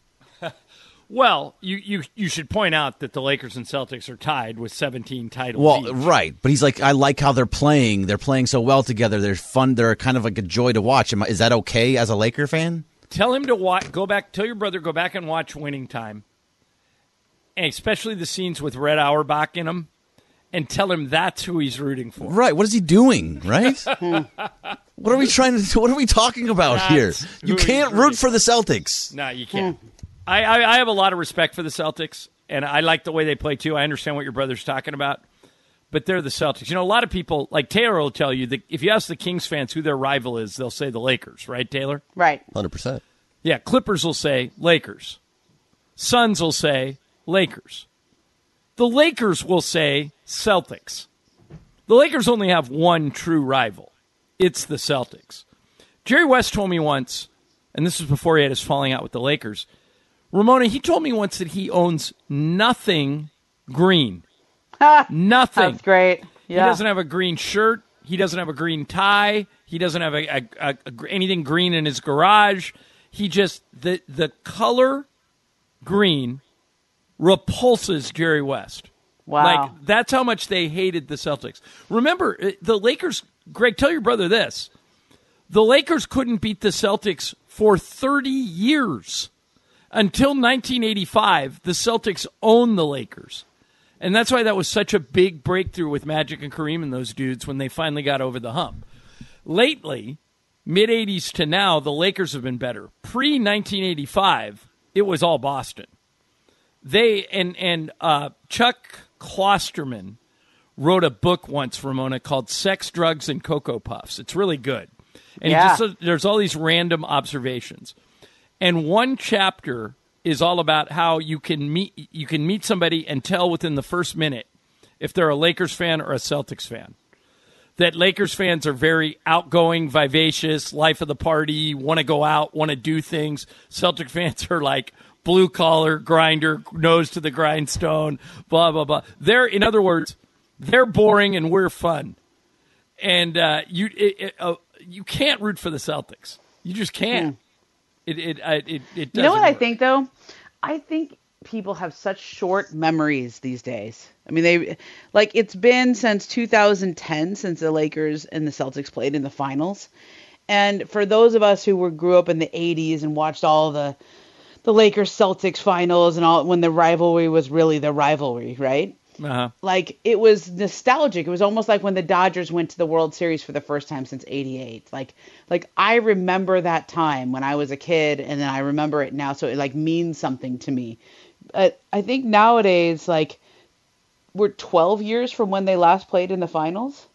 Well, you, you you should point out that the Lakers and Celtics are tied with seventeen titles Well, each. right. But he's like, I like how they're playing. They're playing so well together. They're fun. They're kind of like a joy to watch. Am I, is that okay as a Laker fan? Tell him to watch. Go back. Tell your brother go back and watch Winning Time, and especially the scenes with Red Auerbach in them, and tell him that's who he's rooting for. Right. What is he doing? Right. What are we trying to do? What are we talking about That's here? You who he's can't rooting root for the Celtics. No, you can't. I, I, I have a lot of respect for the Celtics, and I like the way they play, too. I understand what your brother's talking about, but they're the Celtics. You know, a lot of people, like Taylor will tell you, that if you ask the Kings fans who their rival is, they'll say the Lakers, right, Taylor? Right. one hundred percent. Yeah, Clippers will say Lakers. Suns will say Lakers. The Lakers will say Celtics. The Lakers only have one true rival. It's the Celtics. Jerry West told me once, and this was before he had his falling out with the Lakers, Ramona, he told me once that he owns nothing green. Nothing. That's great. Yeah. He doesn't have a green shirt. He doesn't have a green tie. He doesn't have a, a, a, a, anything green in his garage. He just, the the color green repulses Jerry West. Wow. Like, that's how much they hated the Celtics. Remember, the Lakers, Greg, tell your brother this. The Lakers couldn't beat the Celtics for thirty years. Until nineteen eighty-five, the Celtics owned the Lakers. And that's why that was such a big breakthrough with Magic and Kareem and those dudes when they finally got over the hump. Lately, mid-eighties to now, the Lakers have been better. Pre-nineteen eighty-five, it was all Boston. They and and uh, Chuck Klosterman wrote a book once, Ramona, called Sex, Drugs, and Cocoa Puffs. It's really good. And Yeah. he just, there's all these random observations. And one chapter is all about how you can meet you can meet somebody and tell within the first minute if they're a Lakers fan or a Celtics fan. That Lakers fans are very outgoing, vivacious, life of the party, want to go out, want to do things. Celtic fans are like blue-collar, grinder, nose to the grindstone, blah, blah, blah. They're, in other words, they're boring and we're fun. And uh, you it, it, uh, you can't root for the Celtics. You just can't. It it it it, it You know what doesn't I work. think, though? I think people have such short memories these days. I mean, they like it's been since two thousand ten since the Lakers and the Celtics played in the finals. And for those of us who were grew up in the eighties and watched all the the Lakers Celtics finals and all when the rivalry was really the rivalry, right? Uh-huh. Like it was nostalgic. It was almost like when the Dodgers went to the World Series for the first time since eighty-eight. Like like I remember that time when I was a kid, and then I remember it now, so it like means something to me. But I think nowadays, like we're twelve years from when they last played in the finals.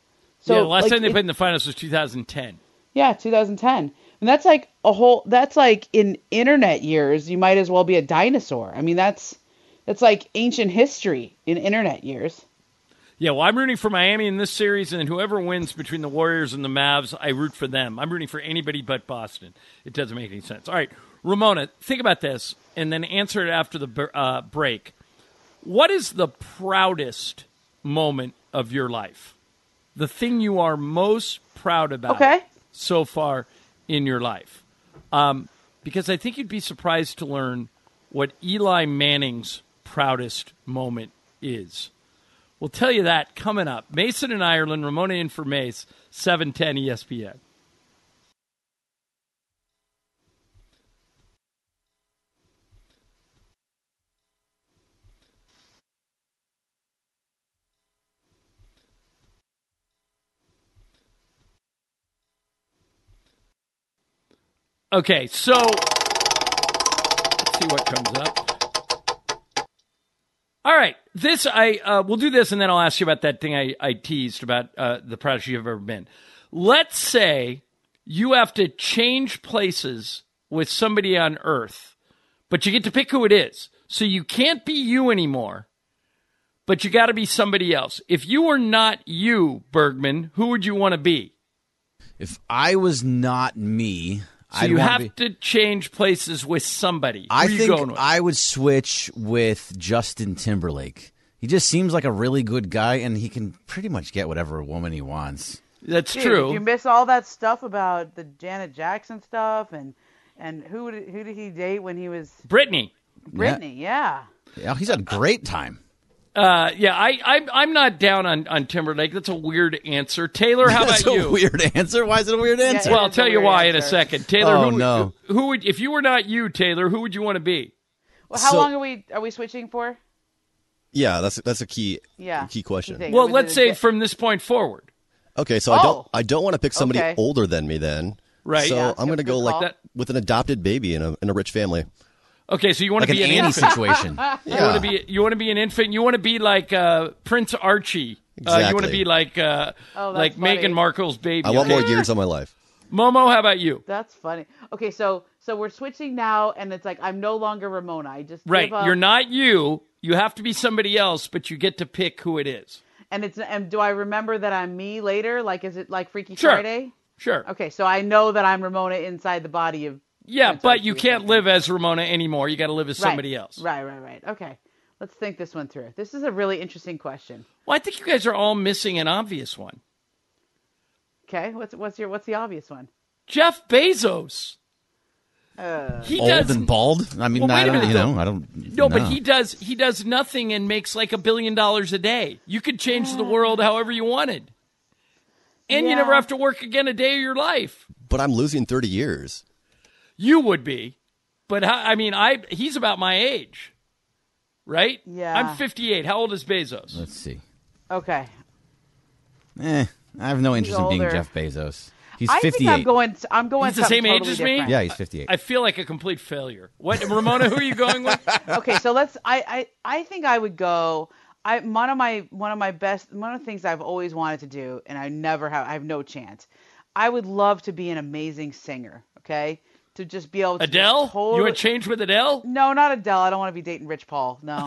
So yeah, the last like, time they it- played in the finals was two thousand ten. Yeah, two thousand ten. And that's like a whole that's like in internet years, you might as well be a dinosaur. I mean, that's that's like ancient history in internet years. Yeah, well, I'm rooting for Miami in this series, and whoever wins between the Warriors and the Mavs, I root for them. I'm rooting for anybody but Boston. It doesn't make any sense. All right, Ramona, think about this, and then answer it after the uh, break. What is the proudest moment of your life? The thing you are most proud about Okay. so far in your life? Um, because I think you'd be surprised to learn what Eli Manning's proudest moment is. We'll tell you that coming up. Mason in Ireland, Ramona in for Mace, seven ten E S P N. Okay, so let's see what comes up. All right, this I uh, we'll do this, and then I'll ask you about that thing I, I teased about uh, the proudest you've ever been. Let's say you have to change places with somebody on Earth, but you get to pick who it is. So you can't be you anymore, but you got to be somebody else. If you were not you, Bergman, who would you want to be? If I was not me, So I'd you wanna have be- to change places with somebody. Who I are you think going with? I would switch with Justin Timberlake. He just seems like a really good guy, and he can pretty much get whatever woman he wants. That's Dude, true. You miss all that stuff about the Janet Jackson stuff, and and who did, who did he date when he was Brittany. Brittany? Yeah. Yeah, he's had a great time. Uh, yeah, I, I, I'm not down on, on Timberlake. That's a weird answer. Taylor, how That's about a you? weird answer. Why is it a weird answer? Well, I'll It's a tell you weird why in a answer. second. Taylor, Oh, who, no. who would, if you were not you, Taylor, who would you want to be? Well, how So- long are we are we switching for? Yeah, that's that's a key Yeah. key question. You think Well, it was let's a say di- from this point forward. Okay, so I Oh. don't I don't want to pick somebody Okay. older than me then. Right. So Yeah, I'm going to that's a go good like call. that with an adopted baby in a in a rich family. Okay, so you want Like to an be an Annie infant. situation. You want to be you want to be an infant. You want to be like uh, Prince Archie. Uh, you want to Exactly. be like uh, Oh, that's like funny. Meghan Markle's baby. I want Okay. more years on my life. Momo, how about you? That's funny. Okay, so so we're switching now, and it's like I'm no longer Ramona. I just Right, give up, you're not you. You have to be somebody else, but you get to pick who it is. And it's and do I remember that I'm me later? Like, is it like Freaky Sure. Friday? Sure. Okay, so I know that I'm Ramona inside the body of. Yeah, Prince but Archie you or can't something. live as Ramona anymore. You got to live as somebody right. else. Right, right, right. Okay, let's think this one through. This is a really interesting question. Well, I think you guys are all missing an obvious one. Okay, what's what's your what's the obvious one? Jeff Bezos. Uh, He Old does and bald. I mean, Well, I wait a don't. minute, You know, though. I don't. No, but know. he does. He does nothing and makes like a billion dollars a day. You could change the world however you wanted, and you Yeah. never have to work again a day of your life. But I'm losing thirty years. You would be, but how, I mean, I he's about my age, right? Yeah. I'm fifty-eight. How old is Bezos? Let's see. Okay. Eh, I have no interest in being older. Jeff Bezos. He's I fifty-eight. think I'm going. I'm going. He's the same something age totally as me? different. Yeah, he's fifty-eight. I feel like a complete failure. What, Ramona? Who are you going with? Okay, so let's. I, I I think I would go. I one of my one of my best one of the things I've always wanted to do, and I never have. I have no chance. I would love to be an amazing singer. Okay, to just be able to just Adele? Totally, You would change with Adele? No, not Adele. I don't want to be dating Rich Paul. No.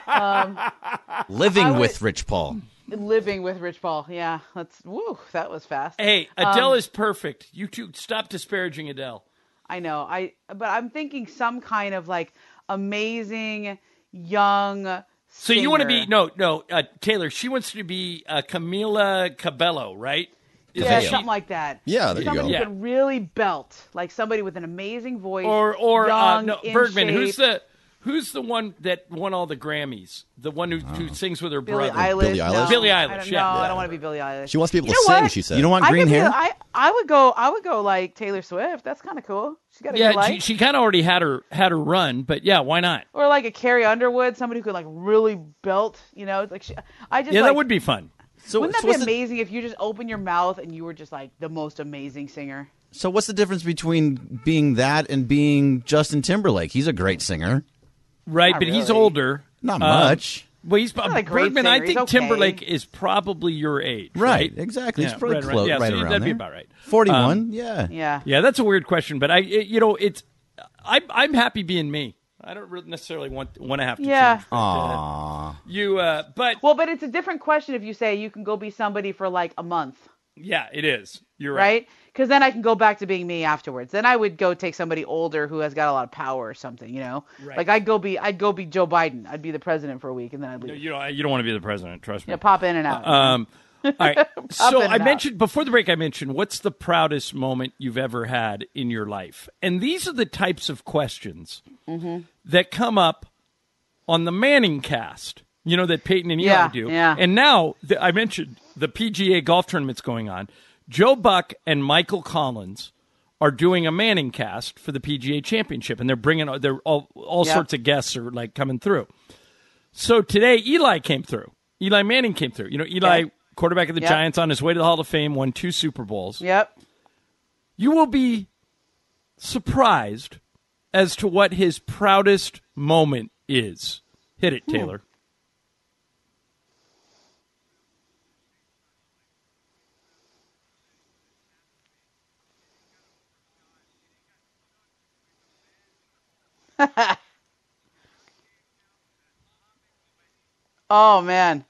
Living I would- with Rich Paul. Living with Rich Paul. Yeah, that's woo. That was fast. Hey, Adele Um, is perfect. You two stop disparaging Adele. I know. I but I'm thinking some kind of like amazing young. So you want to be singer. no, no, uh, Taylor. She wants to be uh, Camila Cabello, right? Is Yeah, that- something like that. Yeah, there you Somebody go. who can really belt, like somebody with an amazing voice. or or uh, young, no, in Bergman. shape. Who's the who's the one that won all the Grammys? The one who, who sings with her Billie brother. Eilish? Billie No, Eilish? Billie I Eilish, don't, yeah. No, I Yeah. don't want to be Billie Eilish. She wants to be able You to know sing, what? she said. You don't want I green could be- hair? I I would go. I would go like Taylor Swift. That's kind of cool. She's got a good Yeah, she, life. she kind of already had her had her run, but yeah, why not? Or like a Carrie Underwood, somebody who could like really belt. You know, like she, I just Yeah, like, that would be fun. So, Wouldn't that so be what's the- amazing if you just open your mouth and you were just like the most amazing singer? So what's the difference between being that and being Justin Timberlake? He's a great singer. Right, Not but he's really. older. Not Um, much. Well, he's not a great Bergman. I singer. think He's okay. Timberlake is probably your age, Right, right? exactly. He's Yeah, pretty right, right. close, Yeah, right so around that'd be there. about right. Forty-one. Um, yeah. Yeah. Yeah, that's a weird question, but I, it, you know, it's I'm I'm happy being me. I don't really necessarily want want to have to Yeah. change. But, uh, Aw. you, uh, but Well, but it's a different question if you say you can go be somebody for like a month, yeah, it is. You're right. right? Because then I can go back to being me afterwards. Then I would go take somebody older who has got a lot of power or something, you know? Right. Like I'd go be I'd go be Joe Biden. I'd be the president for a week and then I'd No, leave. you don't. You don't want to be the president. Trust me. Yeah, pop in and out. Um, all right. So in and I out. mentioned before the break. I mentioned what's the proudest moment you've ever had in your life, and these are the types of questions Mm-hmm. that come up on the Manning Cast. You know that Peyton and Eli Yeah, do. yeah. And now the, I mentioned the P G A golf tournament's going on. Joe Buck and Michael Collins are doing a Manning Cast for the P G A Championship, and they're bringing they're all all Yep. sorts of guests are like coming through. So today, Eli came through. Eli Manning came through. You know, Eli, Okay. quarterback of the Yep. Giants, on his way to the Hall of Fame, won two Super Bowls. Yep. You will be surprised as to what his proudest moment is. Hit it, Taylor. Oh man.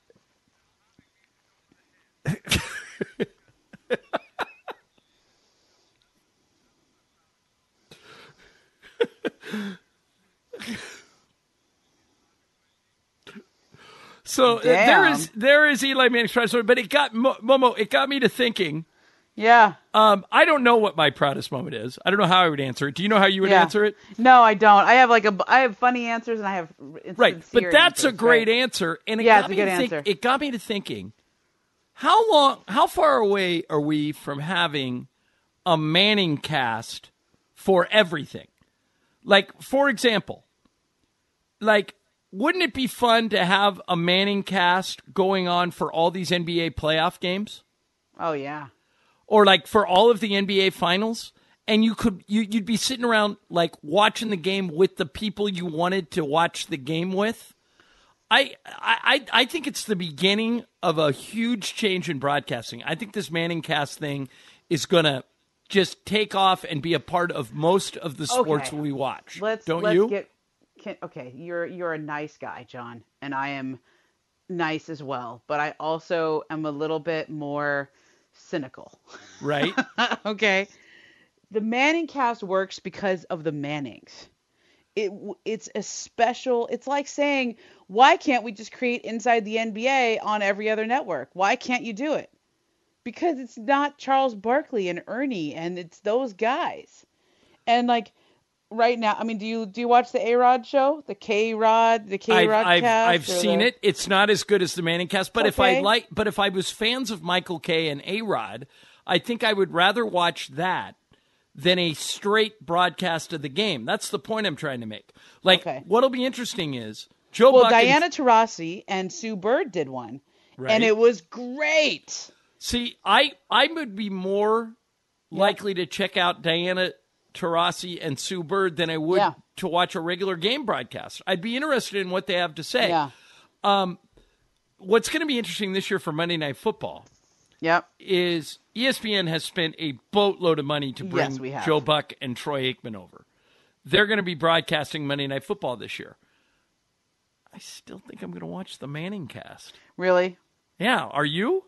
So uh, there Damn. is there is Eli Manning's proudest moment, but it got Mo- Momo. It got me to thinking. Yeah. Um, I don't know what my proudest moment is. I don't know how I would answer it. Do you know how you would yeah. answer it? No, I don't. I have like a I have funny answers and I have Right, but sincere that's a answers, great right? answer, and it Yeah, got it's a me good to think, answer. It got me to thinking, how long, how far away are we from having a Manning cast for everything? Like, for example, like wouldn't it be fun to have a Manning cast going on for all these N B A playoff games? Oh, yeah. Or like for all of the N B A finals? And you could you, you'd be sitting around like watching the game with the people you wanted to watch the game with. I I I think it's the beginning of a huge change in broadcasting. I think this Manning cast thing is going to just take off and be a part of most of the sports Okay. we watch. Let's Don't let's you? get can, okay. You're you're a nice guy, John, and I am nice as well. But I also am a little bit more cynical. Right? Okay. The Manning cast works because of the Mannings. It it's a special. It's like saying, why can't we just create Inside the N B A on every other network? Why can't you do it? Because it's not Charles Barkley and Ernie, and it's those guys. And like right now, I mean, do you do you watch the A-Rod show, the K-Rod, the K-Rod I've, cast? I've, I've or seen the- it. It's not as good as the Manning cast, but if I Okay. like, but if I was fans of Michael Kay and A-Rod, I think I would rather watch that than a straight broadcast of the game. That's the point I'm trying to make. Like, Okay. what'll be interesting is Joe Well, Buck and- Diana Taurasi and Sue Bird did one, Right. and it was great. See, I I would be more likely to check out Diana Taurasi and Sue Bird than I would Yeah. to watch a regular game broadcast. I'd be interested in what they have to say. Yeah. Um, what's going to be interesting this year for Monday Night Football Yep. is E S P N has spent a boatload of money to bring Yes, we have. Joe Buck and Troy Aikman over. They're going to be broadcasting Monday Night Football this year. I still think I'm going to watch the Manning cast. Really? Yeah, are you?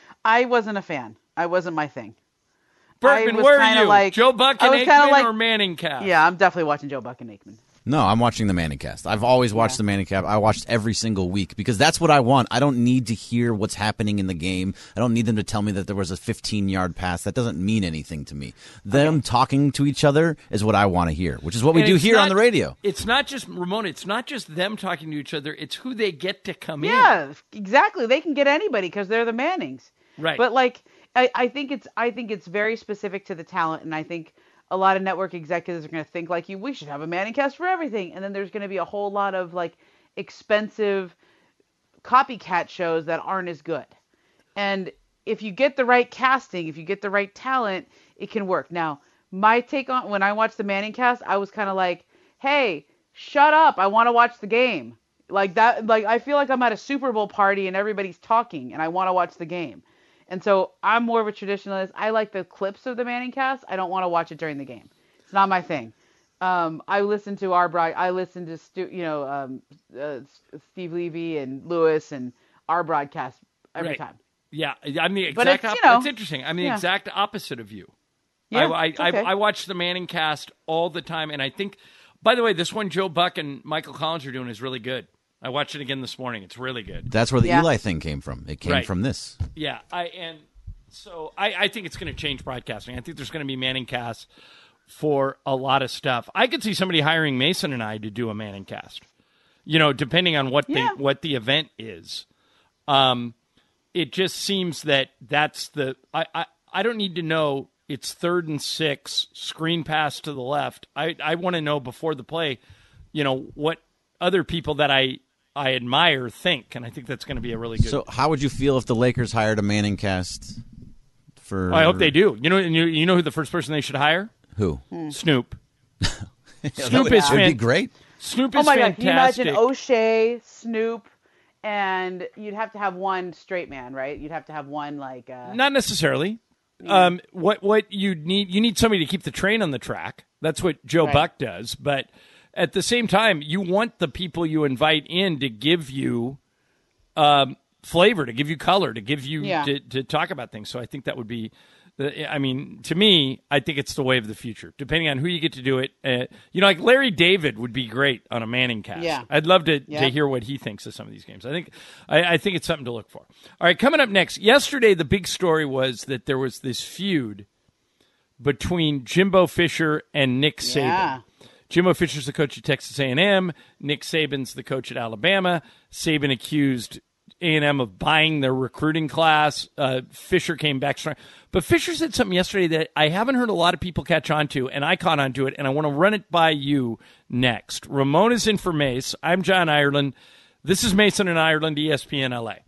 I wasn't a fan. I wasn't my thing. Bergman, I was where are kinda you? like- Joe Buck I and was kinda Aikman like- or Manning cast? Yeah, I'm definitely watching Joe Buck and Aikman. No, I'm watching the Manning cast. I've always watched the Manning cast. I watched every single week because that's what I want. I don't need to hear what's happening in the game. I don't need them to tell me that there was a fifteen-yard pass. That doesn't mean anything to me. Them talking to each other is what I want to hear, which is what we And do it's here on not- the radio. It's not just, Ramona, it's not just them talking to each other. It's who they get to come in. Yeah, exactly. They can get anybody because they're the Mannings. Right. But like, I, I think it's I think it's very specific to the talent, and I think a lot of network executives are going to think like you. We should have a Manning cast for everything, and then there's going to be a whole lot of like expensive copycat shows that aren't as good. And if you get the right casting, if you get the right talent, it can work. Now, my take on when I watched the Manning cast, I was kind of like, "Hey, shut up! I want to watch the game." Like that. Like I feel like I'm at a Super Bowl party and everybody's talking, and I want to watch the game. And so I'm more of a traditionalist. I like the clips of the Manning cast. I don't want to watch it during the game. It's not my thing. Um, I listen to our broad. I listen to Stu, you know um, uh, Steve Levy and Lewis and our broadcast every Right. time. Yeah, I'm the But exact. it's, op- you know, it's interesting. I'm the yeah. exact opposite of you. Yeah, I, it's I, okay. I, I watch the Manning cast all the time, and I think, by the way, this one Joe Buck and Michael Collins are doing is really good. I watched it again this morning. It's really good. That's where the Yeah. Eli thing came from. It came Right. from this. Yeah, I and so I, I think it's going to change broadcasting. I think there's going to be Manning casts for a lot of stuff. I could see somebody hiring Mason and I to do a Manning cast. You know, depending on what Yeah. the what the event is. Um, it just seems that that's the I, I, I don't need to know it's third and six, screen pass to the left. I, I want to know before the play, you know, what other people that I I admire think, and I think that's going to be a really good. So, how would you feel if the Lakers hired a Manning cast? For I hope they do. You know, you, you know who the first person they should hire? Who? Snoop. Yeah, Snoop that would, is that would be fan- great. Snoop Oh is my God! Can you fantastic. imagine O'Shea, Snoop, and you'd have to have one straight man, right? You'd have to have one like. Uh, Not necessarily. Um, what what you need you need somebody to keep the train on the track. That's what Joe Right. Buck does. But at the same time, you want the people you invite in to give you um, flavor, to give you color, to give you Yeah. to, to talk about things. So I think that would be. the- I mean, to me, I think it's the way of the future. Depending on who you get to do it, uh, you know, like Larry David would be great on a Manning cast. Yeah. I'd love to, Yeah. to hear what he thinks of some of these games. I think, I, I think it's something to look for. All right, coming up next. Yesterday, the big story was that there was this feud between Jimbo Fisher and Nick Saban. Yeah. Jimbo Fisher's the coach at Texas A and M. Nick Saban's the coach at Alabama. Saban accused A and M of buying their recruiting class. Uh, Fisher came back strong. But Fisher said something yesterday that I haven't heard a lot of people catch on to, and I caught on to it, and I want to run it by you next. Ramona's in for Mace. I'm John Ireland. This is Mason and Ireland, E S P N L A.